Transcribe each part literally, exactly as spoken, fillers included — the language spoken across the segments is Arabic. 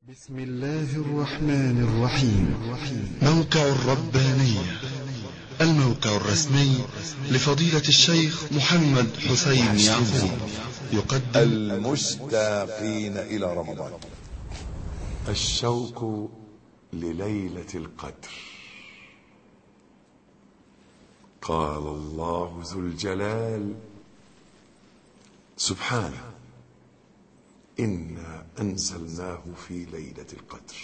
بسم الله الرحمن الرحيم. موقع الربانية، الموقع الرسمي لفضيلة الشيخ محمد حسين يعقوب، يقدم المشتاقين إلى رمضان. الشوق لليلة القدر. قال الله ذو الجلال سبحانه: إنا أنزلناه في ليلة القدر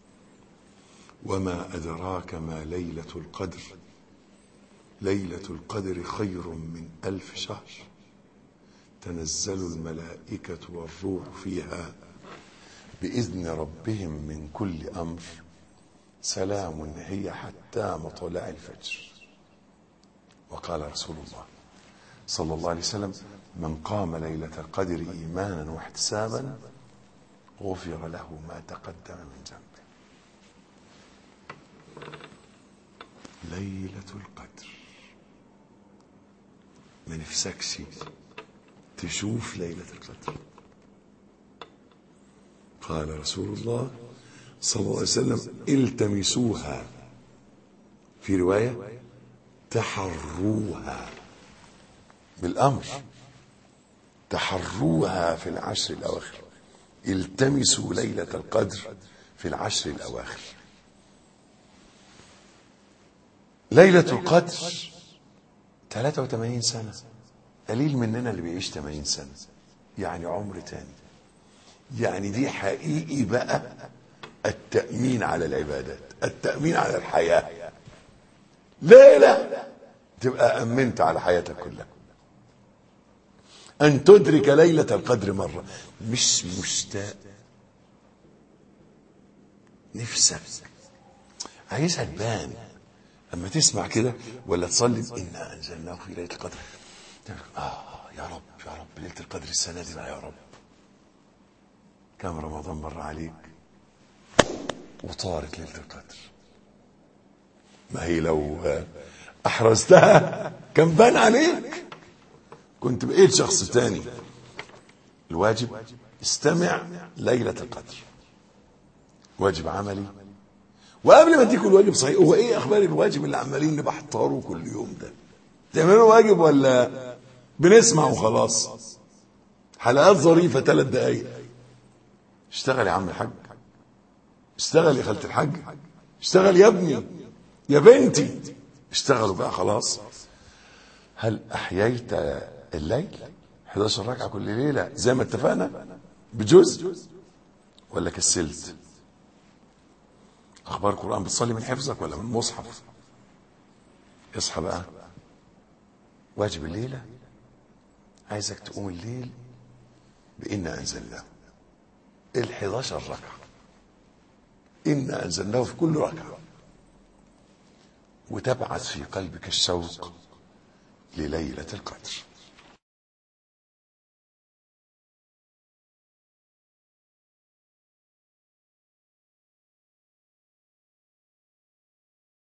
وما أدراك ما ليلة القدر ليلة القدر خير من ألف شهر تنزل الملائكة والروح فيها بإذن ربهم من كل أمر سلام هي حتى مطلع الفجر. وقال رسول الله صلى الله عليه وسلم: من قام ليلة القدر إيمانا واحتسابا غفر له ما تقدم من ذنبه. ليلة القدر، ما نفسكش تشوف ليلة القدر؟ قال رسول الله صلى الله عليه وسلم: التمسوها، في رواية تحروها، بالأمر تحروها في العشر الأواخر. التمسوا ليلة القدر في العشر الأواخر. ليلة القدر ثلاثة وثمانين سنة. قليل مننا اللي بيعيش ثمانين سنة، يعني عمر تاني. يعني دي حقيقي بقى التأمين على العبادات، التأمين على الحياة. ليلة تبقى أمنت على حياتك كلها. أن تدرك ليلة القدر مرة. مش مشتاق، نفسك عايزها تبان أما تسمع كده ولا تصلي: إنا أنزلناه في ليلة القدر. آه يا رب يا رب ليلة القدر السنة دي بقى يا رب. كم رمضان مر عليك وطارت ليلة القدر. ما هي لو أحرزتها كان بان عليك، كنت بقيت شخص تاني. الواجب استمع ليلة القدر، واجب عملي. وقبل ما تيجي الواجب صحيح، هو ايه اخبار الواجب اللي عمالين نبحثره كل يوم ده؟ تعملوا واجب ولا بنسمع وخلاص؟ حلقات ظريفة ثلاث دقايق. اشتغل يا عم الحاج، اشتغل يا خالة الحاج، اشتغل يا ابني يا بنتي، اشتغلوا بقى خلاص. هل احييت الليل احد عشر ركعة كل ليلة زي ما اتفقنا بجزء، ولا كسلت؟ اخبار القرآن بتصلي من حفظك ولا من مصحف؟ اصحى بقى. واجب الليلة عايزك تقوم الليل بإنا أنزلناه الحد عشر ركعة، إنا أنزلناه في كل ركعة، وتبعث في قلبك الشوق لليلة القدر.